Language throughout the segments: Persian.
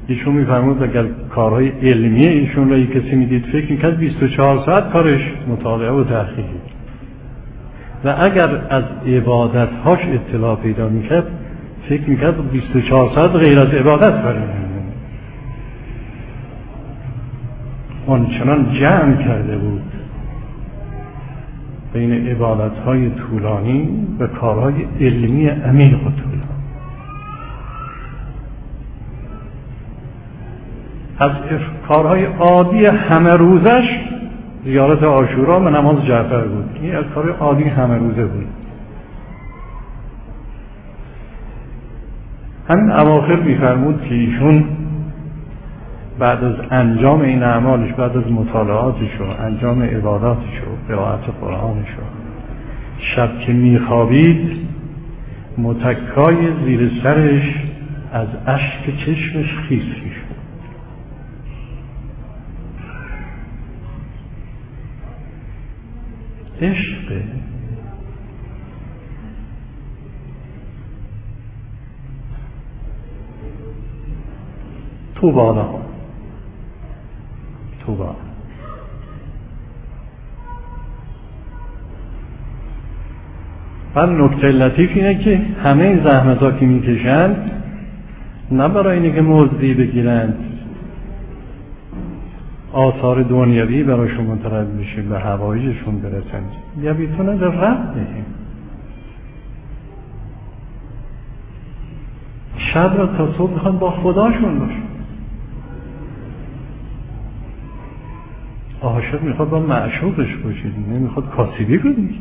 ایشون میفرمود اگر کارهای علمی ایشون را کسی میدید فکر میکرد 24 ساعت کارش مطالعه و تحقیقی و اگر از عبادتهاش اطلاع پیدا میکرد فکر میکرد 24 ساعت غیر از عبادت کاری میکنه. اون چنان جمع کرده بود بین عبادتهای طولانی و کارهای علمی عمیق و طولانی. از کارهای عادی همه روزش زیارت عاشورا و نماز جعفر بود. این از کار عادی همه روزه بود. همین اواخر میفرمود که ایشون بعد از انجام این اعمالش، بعد از مطالعاتش و انجام عباداتش و قرائت قرآنش و شب که میخوابید متکای زیر سرش از اشک چشمش خیس شد. عشق تو بالا بعد نکته لطیف اینه که همه این زحمت ها که میکشند نه برای اینه که مزدی بگیرند آثار دنیوی براشون مترد بشه به حوایجشون برسند یا بیتونه در رب بگیم شب را تا صبح میخواد با خداشون باشه. عاشق میخواد با معشوقش باشه، نمیخواد کاسبی کنه که.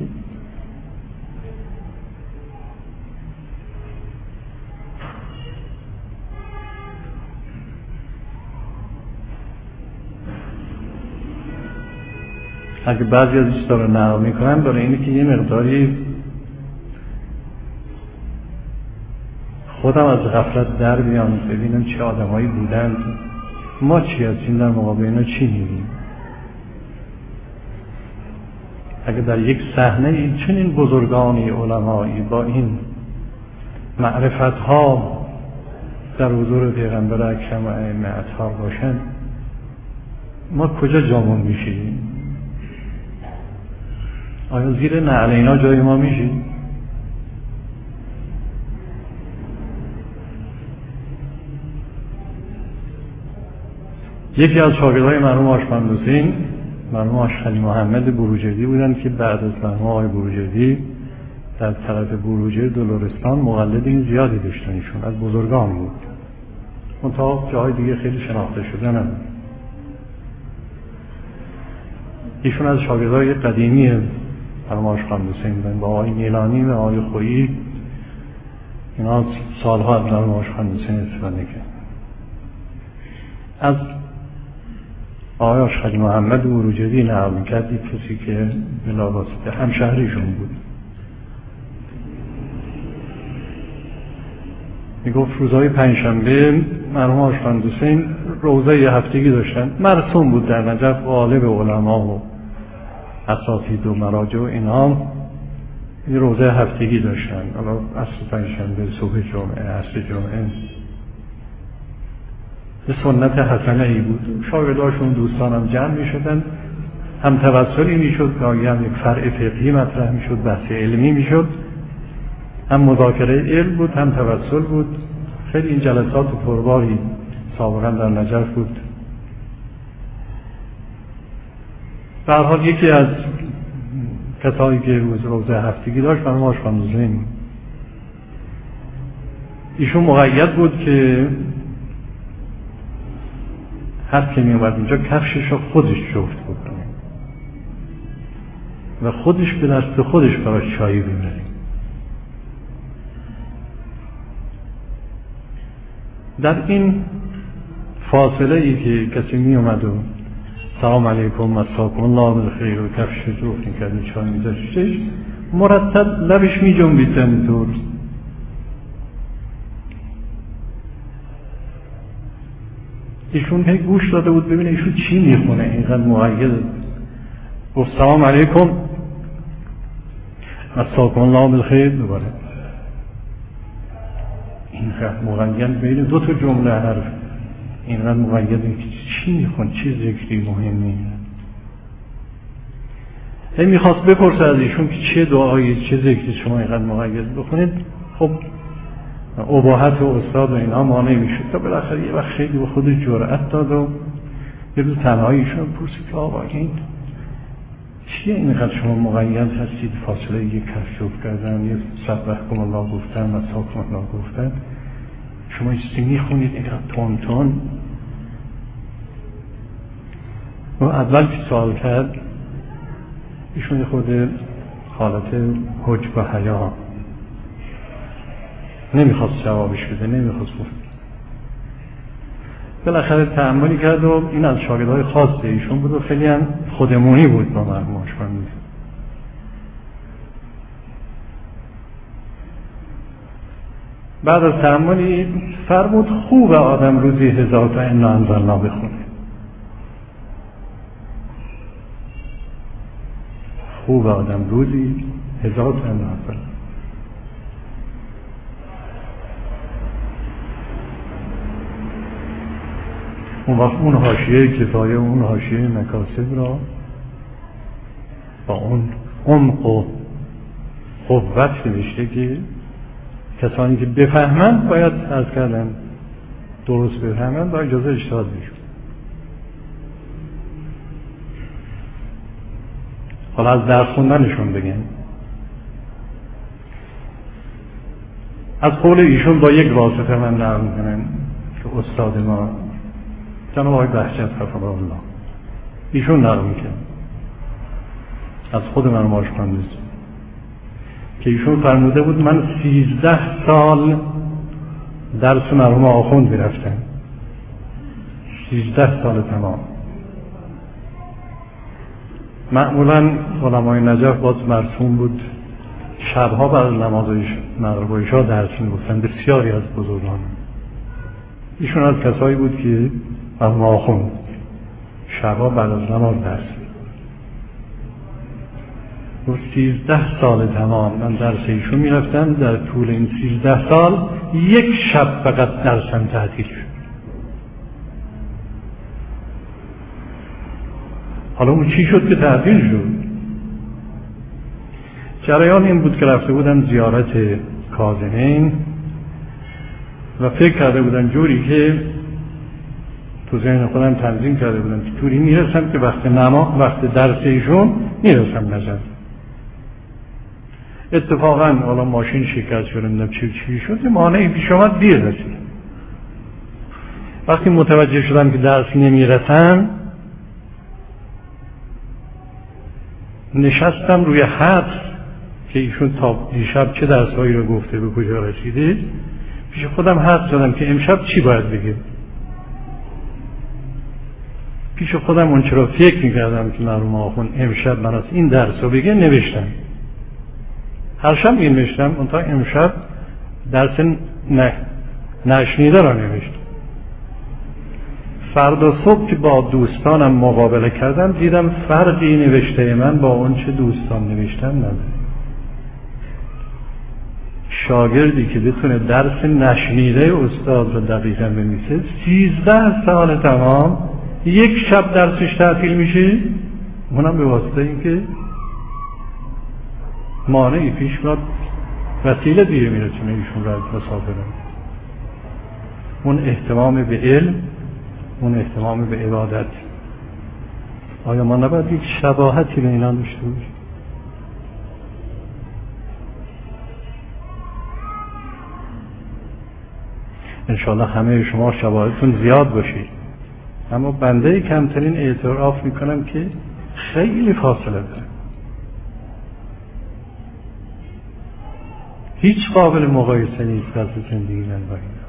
اگه بعضی از چیزا رو نقل میکنن برای اینه که یه مقداری خودم از غفلت در بیام ببینم چه آدمایی بودند، ما چی هستیم در مقابل اینا چی میگیم. اگه در یک صحنه چنین بزرگانی علمایی با این معرفت ها در حضور پیغمبر اکرم و ائمه اطهار باشن، ما کجا جامون میشیم؟ آیا زیر نعل اینا جای ما میشیم؟ یکی از شاگردهای مرحوم آشپند حسین، مرحوم آشخلی محمد بروجردی بودن که بعد از مرحوم آقای بروجردی در طرف بروجرد و لرستان مقلدین زیادی داشتن. ایشون از بزرگان بود، منتها جاهای دیگه خیلی شناخته شده نبود. ایشون از شاگردهای قدیمی مرحوم آشخلی حسین بودن، با آقای میلانی و آقای خویی. اینا سالها از مرحوم آشخلی حسین استفاده کرد. از آقای آشخلی محمد بروجردی نقل می‌کرد، یک کسی که بلاباسطه همشهریشون بود، میگفت روزهای پنجشنبه مرحوم آشخلی حسین روزه هفتگی داشتن، مرسوم بود در نجف، غالب علما و اساتید و مراجع و اینها روزه هفتگی داشتن. حالا عصر پنجشنبه، صبح جمعه، عصر جمعه به سنت حسنه ای بود. شاگرداشون دوستانم جمع می شدن، هم توسلی می شد که هم یک فرع فقهی مطرح می شد، بحث علمی می شد، هم مذاکره علم بود، هم توسل بود. خیلی این جلسات پرباری سابقا در نجف بود. به هر حال یکی از کسایی که روزه هفتگی داشت مرحوم آشخلی حسین، ایشون مقید بود که هر که می اومد اینجا کفشش رو خودش جفت بکنه و خودش به دست خودش براش چایی ببره. در این فاصله ای که کسی می اومد و سلام علیکم مساکم الله بالخیر و کفش جفت میکرد و چای میذاشتش، مرتب لبش می جنبید اینطور. ایشون هی گوش داده بود ببینه ایشون چی میخونه، اینقدر مقید. گفت سلام علیکم مساکم الله بالخیر دوباره. اینقدر مقید بین دو تا جمله حرف اینقدر مقیدیم که چی میخون، چی ذکری مهمی. هی میخواست بپرسه از ایشون که چه دعایی، چه ذکری شما اینقدر مقید بخونید. خب اباحت استاد و اینا مانع میشد تا بالاخره یه وقت خیلی به خود جرأت داد و یه روز تنهاییشون پرسید که آقا این چیه اینقدر شما مقید هستید؟ فاصله یک کف جفت کردن، یه سبحکم الله گفتن، مساکم الله گفتن، شما این چیزی میخونید اینقدر تون تون. و اول که سوال کرد ایشون خود حالت حجب و حیا نمیخواست جوابش بده، نمیخواست گفت. بالاخره تأملی کرد و این از شاگردهای خاص ایشون بود و خیلی هم خودمونی بود با مرحوم آشپزی. بعد از تأملی فرمود خوب آدم روزی 1000 تا انا انزلنا بخونه. خوب آدم روزی 1000 تا انا انزلنا. اون وقت اون حاشیه کفایه و اون حاشیه مکاسب را با اون عمق و قوت نوشته که کسانی که بفهمند باید عرض کردن درست بفهمند با اجازه اجتهاد میشون. حالا از درس خوندنشون بگم. از قول ایشون با یک واسطه من نقل میکنم که استاد ما جناب آقای بهجت حفظه الله ایشون نقل میکنم از خود من آشپزی که ایشون فرموده بود من 13 سال درس مرحوم آخوند میرفتم، 13 سال تمام. معمولا علمای نجف باز مرسوم بود شبها بعد نماز مغرب و عشا درس میگفتن بسیاری از بزرگان. ایشون از کسایی بود که مرحوم آخوند شبها بعد از نماز درس و 13 سال تمام من درس ایشون میرفتم. در طول این 13 سال یک شب فقط درسم تعطیل شد. حالا اون چی شد که تعطیل شد؟ جریان این بود که رفته بودم زیارت کاظمین و فکر کرده بودم جوری که تو ذهن خودم تنظیم کرده بودم که جوری میرسم که وقت درس ایشون میرسم نظر. اتفاقا حالا ماشین شکست شد، نمیدونم چی شد، یه مانعی پیش آمد، دیر رسید. وقتی متوجه شدم که درس نمیرسم نشستم روی حدس که ایشون تا دیشب چه درسایی رو گفته به کجا رسیده. پیش خودم حدس زدم که امشب چی باید بگه. پیش خودم اون چرا فکر میکردم که مرحوم آخوند امشب من از این درس رو بگه نوشتم. هر شب نوشتم اون تا امشب درس نشنیده را نوشتم. فردا صبح که با دوستانم مقابله کردم دیدم فرقی نوشته من با اون چه دوستان نوشتن نداره. شاگردی که بتونه درس نشنیده استاد رو دقیقا بنویسه 13 سال تمام یک شب درسش تعطیل میشه، اونم به واسطه این که مانعی پیش میاد، وسیله دیگه میرسونه ایشون را از مسافران. اون اهتمام به علم، اون اهتمام به عبادت، آیا ما نباید یک شباهتی به اینا داشته باشیم؟ انشاءالله همه شما شباهتون زیاد باشید، اما بنده کمترین اعتراف میکنم که خیلی فاصله داره. هیچ قابل مقایسه نیست از زندگی من با اینا.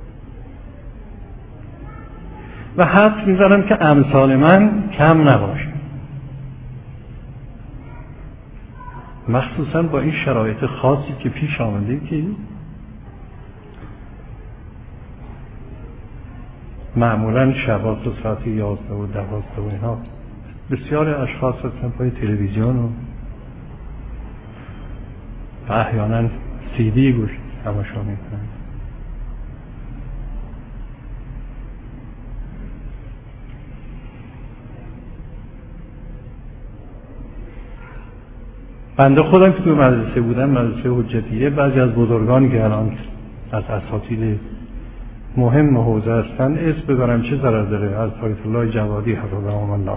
و حد میزنم که امثال من کم نباشه، مخصوصا با این شرایط خاصی که پیش آمده که معمولا شبا تو ساعت 11 و 12 و اینا بسیار اشخاص هستن پای تلویزیون و احیانا CD گوش تماشا میکنن. بنده خودم که تو مدرسه بودم، مدرسه حجتیه، بعضی از بزرگانی که الان از اساتید مهم حوزه هستن اسم ببرم چه ضرر داره، از آیت الله جوادی حفظهم الله،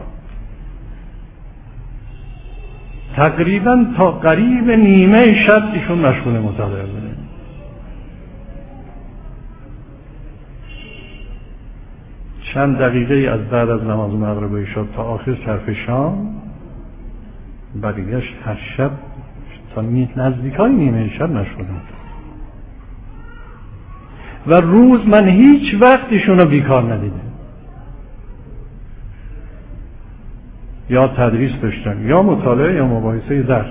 تقریبا تا قریب نیمه شب ایشون مشغول مطالعه بوده. چند دقیقه از بعد از نماز مغرب شد تا آخر صرف شام، برگشت هر شب تا نزدیکای نیمه شب مشغول مطالعه. و روز من هیچ وقت ایشون رو بیکار ندیدم. یا تدریس داشتن یا مطالعه یا مباحثه درس.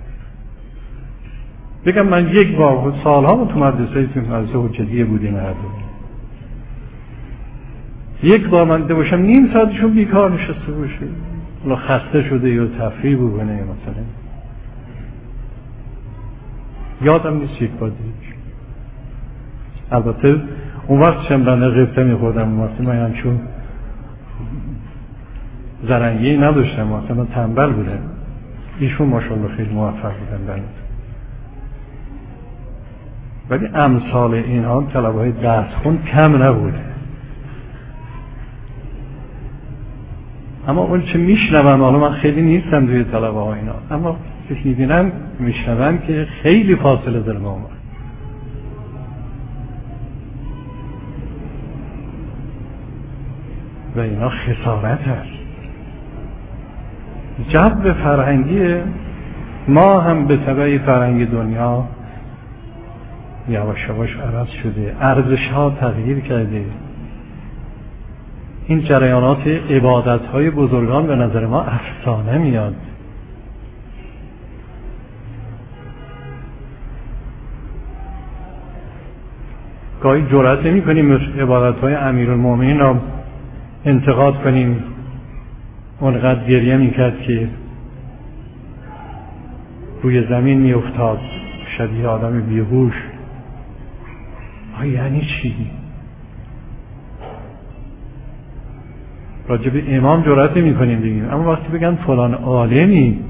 بگم من یک بار سالها تو مدرسه حجتیه بودیم هر دو، یک بار من دیده باشم نیم ساعتشون بیکار نشسته باشه، حالا خسته شده یا تفریح بکنه مثلا، یادم نیست یک بار دیگه. البته اون وقت شمرانه غبطه میخوردم، اون وقت من همچون زرنگی نداشتم، مثلا تنبل بودم. ایشون ماشاءالله خیلی موفق بودن در این. ولی امثال اینها طلبه‌های درس خون کم نبوده. اما اون چه میشنوم، حالا من خیلی نیستم توی طلبه ها اینا، اما میبینم میشنوم که خیلی فاصله داره با ما. و اینا خسارت هست. جو فرهنگی ما هم به تبع فرهنگ دنیا یواش یواش عوض شده، ارزش ها تغییر کرده. این جریانات عبادت های بزرگان به نظر ما افسانه میاد. گاهی جرأت نمی کنیم عبادت های امیرالمومنین را انتقاد کنیم. اونقدر گریه میکرد که روی زمین میافتاد شبیه آدم بیهوش. یعنی چی؟ راجب امام جرأت نمی کنیم بگیم، اما وقتی بگن فلان عالمی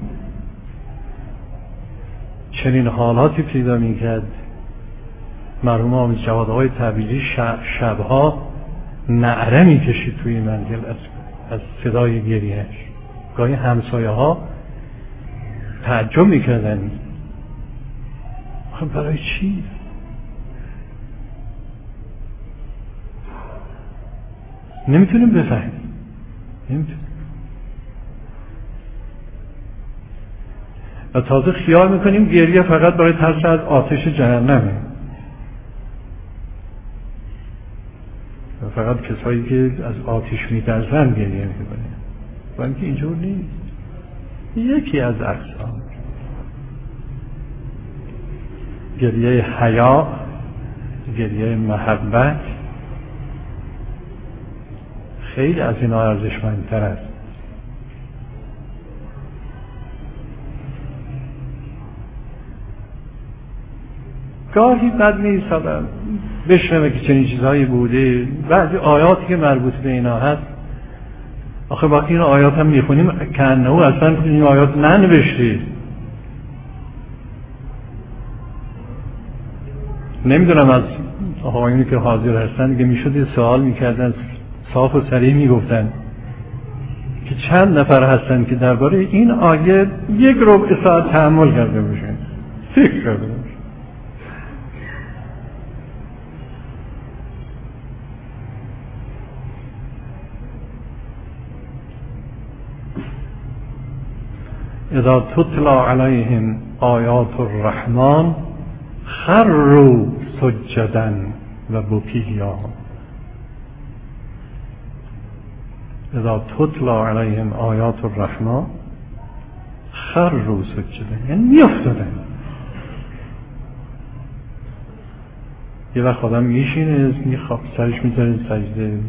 چنین حالاتی پیدا میکرد، مرحوم آمد جواد آقای تبریزی شبها نعره میکشید توی منزل از صدای گریهش. گاهی همسایه ها تعجب میکردن برای چی؟ نمیتونیم بفهمیم. و تازه خیال میکنیم گریه فقط برای ترس از آتش جهنمه و فقط کسایی که از آتش میترسن گریه میکنه، و اینکه اینجور نیست. یکی از اقسام گریه حیا، گریه محبت خیلی از اینا ارزشمندتر است. گاهی بد نیست آدم بشنوه که چنین چیزهایی بوده. بعضی آیاتی که مربوط به اینا هست، آخه وقتی این آیات هم میخونیم کنه اصلا این آیات ننوشته. نمیدونم از آقایونی که حاضر هستن که میشد یه سوال میکردن صاف و صریح میگفتن که چند نفر هستن که درباره این آیه یک ربع ساعت تأمل کرده باشن، فکر کرده باشن. اذا تتلا علیهم آیات الرحمن خروا سجدا و بکیا. اذا تتلا علیهم آیات الرحمن خروا سجدا، یعنی میافتادن. یه وقت آدم میشینه میخواب سرش میذاره سجده،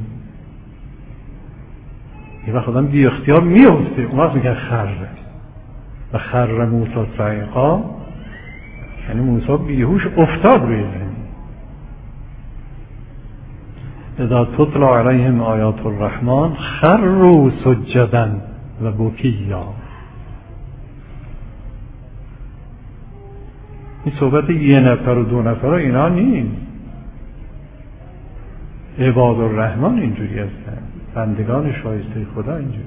یه وقت آدم بی اختیار میافته، اون وقت میگن خره. و خر موسی صعقا یعنی موسی بیهوش افتاد روی زمین. اذا تتلا علیهم آیات الرحمن خروا سجدا و بکیا. این صحبت یه نفر و دو نفر اینا نیست. عباد الرحمن اینجوری هستن، بندگان شایسته خدا اینجوری.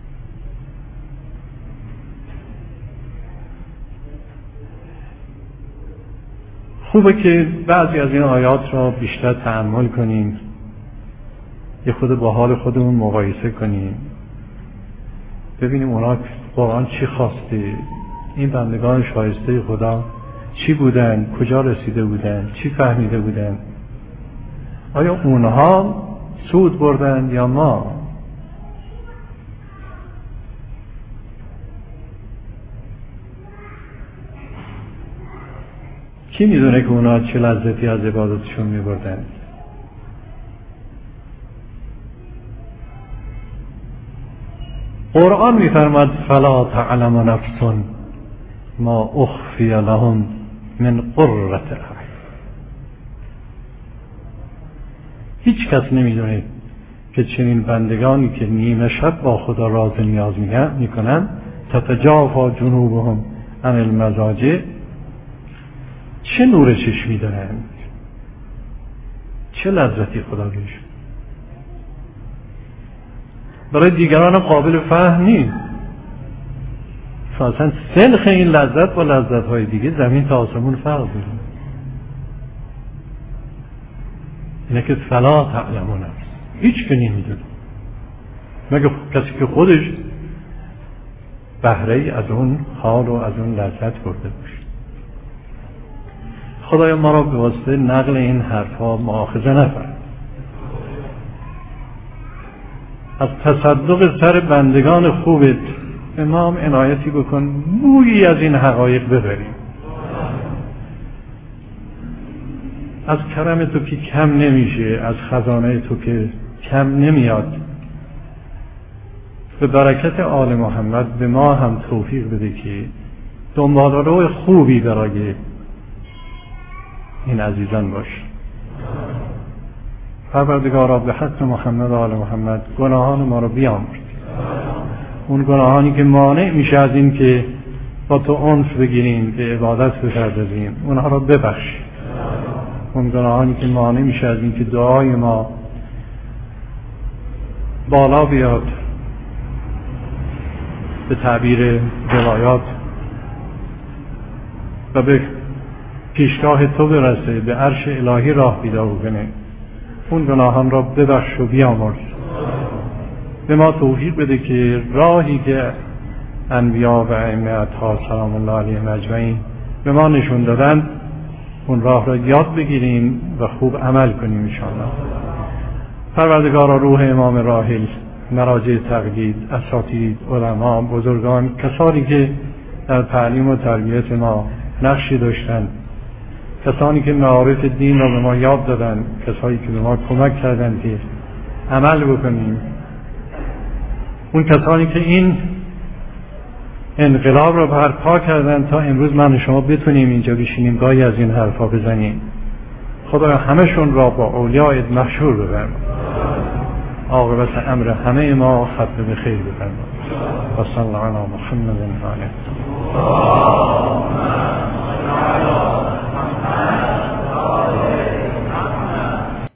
خوبه که بعضی از این آیات را بیشتر تأمل کنیم، یه خود با حال خودمون مقایسه کنیم، ببینیم اونا قرآن چی خواسته، این بندگان شایسته خدا چی بودن، کجا رسیده بودن، چی فهمیده بودن، آیا اونها سود بردن یا ما؟ کی میدونه که اونا چه لذتی از عبادتشون میبردن؟ قرآن میفرماد فلا تعلم نفس ما اخفی لهم من قرة اعین. هیچ کس نمیدونه که چنین بندگانی که نیمه شب با خدا راز نیاز میکنن تتجافا جنوبهم عن المضاجع، چه نور چشمی دارن، چه لذتی خدا بهشون. برای دیگران قابل فهم نیست. اصلا سنخ این لذت با لذت‌های دیگه زمین تا آسمون فرق داره. اینه که فلا تعلم نفس، هیچ که نمیدونه مگه کسی که خودش بهره‌ای از اون حال و از اون لذت برده باشه. خدای ما را به واسطه نقل این حرفها مؤاخذه نفرماید. از تصدق سر بندگان خوبت به ما هم عنایتی بکن، بویی از این حقایق ببریم. از کرم تو که کم نمیشه، از خزانه تو که کم نمیاد. به برکت آل محمد به ما هم توفیق بده که دنبال‌رو خوبی برای این عزیزان باش. پروردگارا به حق محمد و آل محمد گناهان ما رو بیامرز. اون گناهانی که مانع میشه از این که با تو عنف بگیریم، به عبادت بپردازیم، اونها رو ببخش. اون گناهانی که مانع میشه از این که دعای ما بالا بیاد، به تعبیر روایات، و به پیشگاه تو برسه، به عرش الهی راه پیدا بکنه، اون گناهان را ببخش و بیامرز. به ما توفیق بده که راهی که انبیا و ائمه اطهار سلام الله علیهم اجمعین به ما نشون دادن، اون راه را یاد بگیریم و خوب عمل کنیم انشاءالله. پروردگارا روح امام راحل، مراجع تقلید، اساتید، علما، بزرگان، کسانی که در تعلیم و تربیت ما نقشی داشتن، کسانی که معارف دین را به ما یاد دادن، کسانی که به ما کمک کردن که عمل بکنیم، اون کسانی که این انقلاب را برپا کردن تا امروز من و شما بتونیم اینجا بشینیم گاهی از این حرفا بزنیم. خدا همشون را با اولیاء محشور ببرم، عاقبت امر همه ما ختم به خیر بفرما. و صلی الله علی محمد و آله.